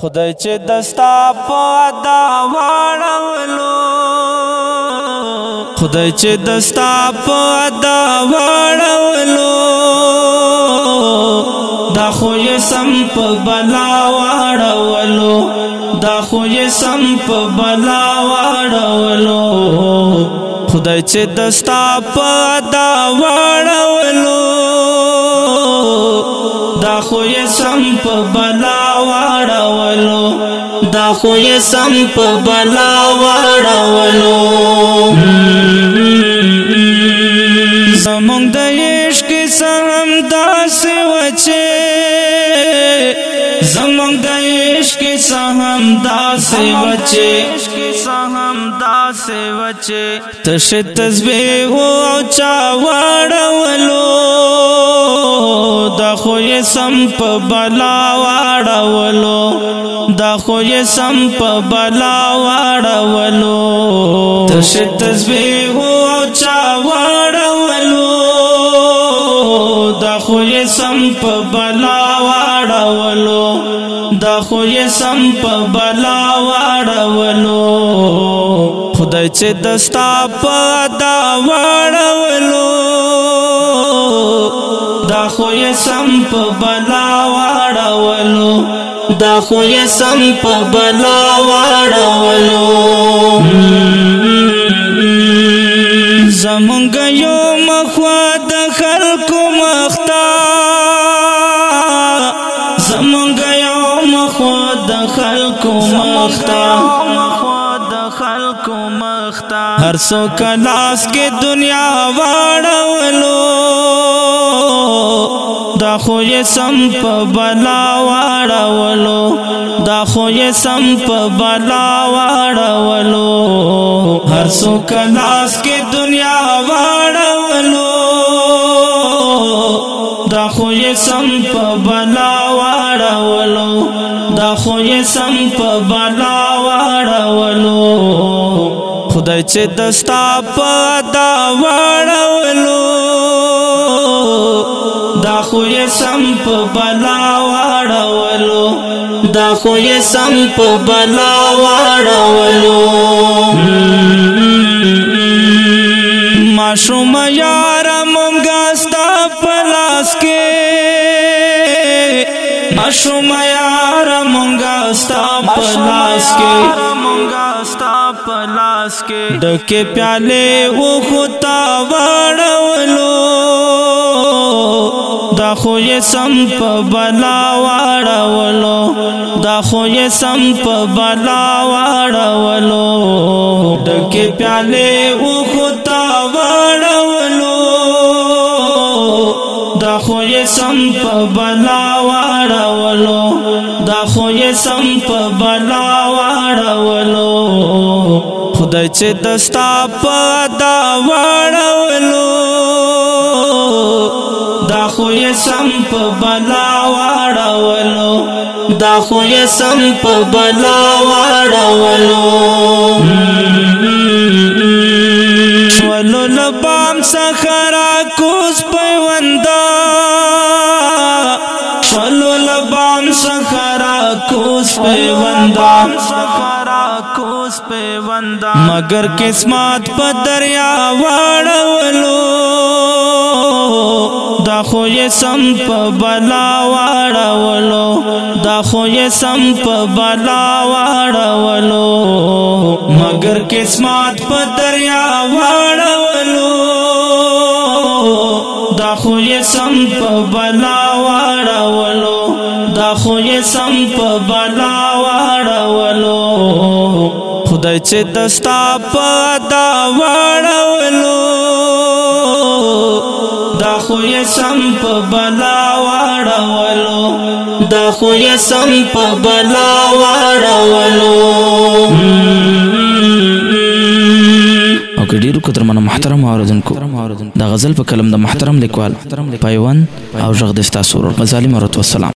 خدای چې دستا په ادا واړولو خدای چې دستا په ادا واړولو دا خو یې سم په بلا واړولو دا خو یې سم په بلا واړولو خدای چې دستا په ادا واړولو دا خو یې سم په بلا واړولو دا خو یې سم په بلا واړولو زمونږ د عشق سم داسې وچې زمونږ د عشق سم داسې وچې تش تسبیح او چا واړولو دا خو یې سم په بلا واړولو دا خو یې سم په بلا واړولو تش تسبیح او چا واړولو دا خو یې سم په بلا واړولو دا خو یې سم په بلا واړولو خدای چې دستا په ادا واړولو دا خو یې سم په بلا واړولو دا خو یې سم په بلا واړولو زمونږ یو مخوا د خلکو مختا زمونږ یو مخوا د خلکو مختا هر څوک لاس کې دنیا واړولو دا خو یې سم په بلا واړولو دا خو یې سم په بلا واړولو هر څوک لاس کې دنیا واړولو دا خو یې سم په بلا واړولو دا خو یې سم په بلا واړولو خدای چې دستا په ادا واړولو دا خو یې سم په بلا واړولو دا خو یې سم په بلا واړولو ماشوم یار مونږه ستا په لاس کې ماشوم یار مونږه ستا په لاس کې ډکه پیاله و خطا واړولو دا خو یې سم په بلا واړولو دا خو یې سم په بلا واړولو ډکه پیاله و خطا واړولو دا خو یې سم په بلا واړولو دا خو یې سم په بلا واړولو خدای چې دستا په ادا واړولو دا خو یې سم په بلا واړولو دا خو یې سم په بلا واړولو شولو لبام څخه راکوز پیونده شولو لبام څخه راکوز پیونده مگر قسمت په دریا واړولو دا خو یې سم په بلا واړولو دا خو یې سم په بلا واړولو مگر قسمت په دریا واړولو دا خو یې سم په بلا واړولو دا خو یې سم په بلا واړولو خدای چې دستا په ادا واړولو دا خو یې سم په بلا واړولو دا خو یې سم په بلا واړولو او که ډیرو قدرمنو محترم اوریدونکو د غزل په کلم د محترم لیکوال پیوند او ژغ د ستاسو غزالي مرحمت والسلام